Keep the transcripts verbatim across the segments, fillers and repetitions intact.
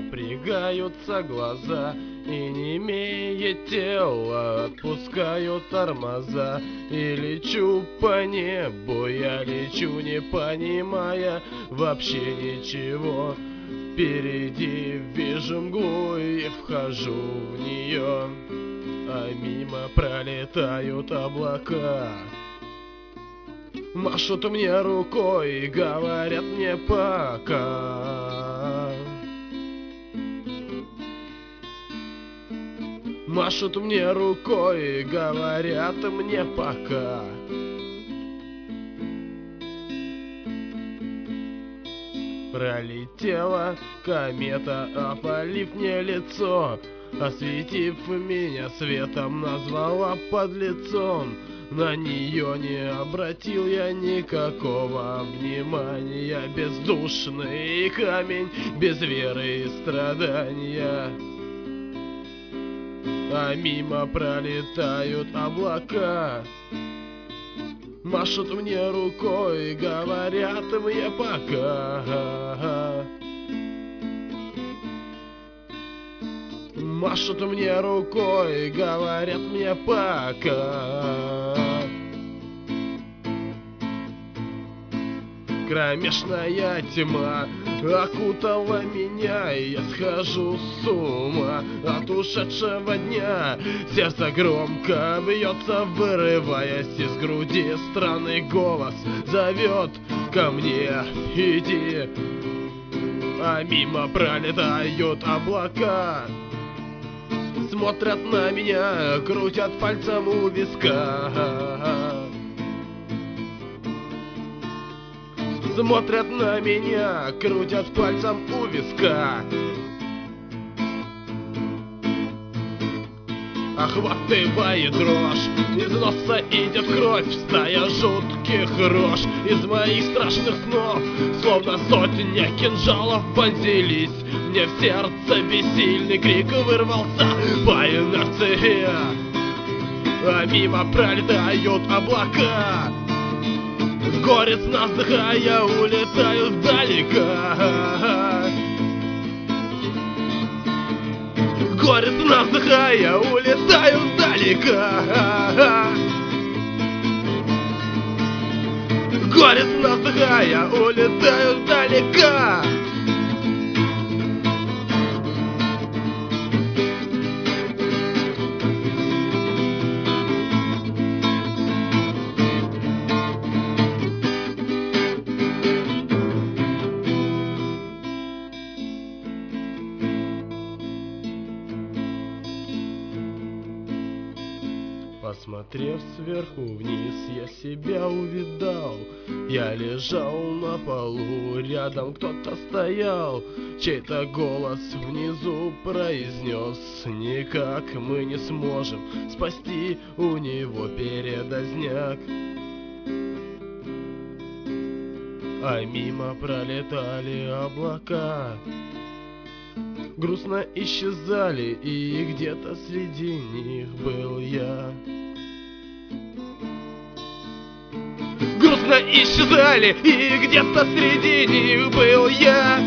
напрягаются глаза, и не имеет тела, отпускаю тормоза. И лечу по небу, я лечу, не понимая вообще ничего. Впереди вижу мглу и вхожу в нее, а мимо пролетают облака. Машут мне рукой и говорят мне пока. Машут мне рукой и говорят мне пока. Пролетела комета, опалив мне лицо, осветив меня светом, назвала подлецом. На нее не обратил я никакого внимания. Бездушный камень, без веры и страдания. А мимо пролетают облака. Машут мне рукой и говорят мне пока. Машут мне рукой и говорят мне пока. Кромешная тьма окутала меня, и я схожу с ума от ушедшего дня. Сердце громко бьется, вырываясь из груди. Странный голос зовет ко мне: иди. А мимо пролетают облака. Смотрят на меня, крутят пальцем у виска. Смотрят на меня, крутят пальцем у виска. Охватывает дрожь, из носа идет кровь, стая жутких рож из моих страшных снов. Словно сотня кинжалов вонзились мне в сердце, бессильный крик вырвался по инерции. А мимо пролетают облака. Горестно вздыхая, улетают вдалека. Горестно вздыхая, улетаю вдалека. Горестно вздыхая, улетаю вдалека. Посмотрев сверху вниз, я себя увидал. Я лежал на полу, рядом кто-то стоял. Чей-то голос внизу произнес: никак мы не сможем спасти у него передозняк. А мимо пролетали облака. Грустно исчезали, и где-то среди них был я. Грустно исчезали, и где-то среди них был я.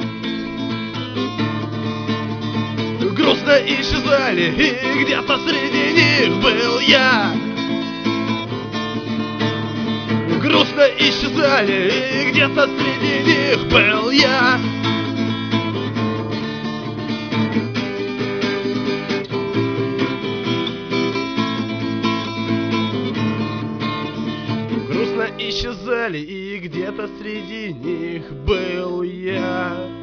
Грустно исчезали, и где-то среди них был я. Грустно исчезали, и где-то среди них был я. Грустно исчезали, и где-то среди них был я.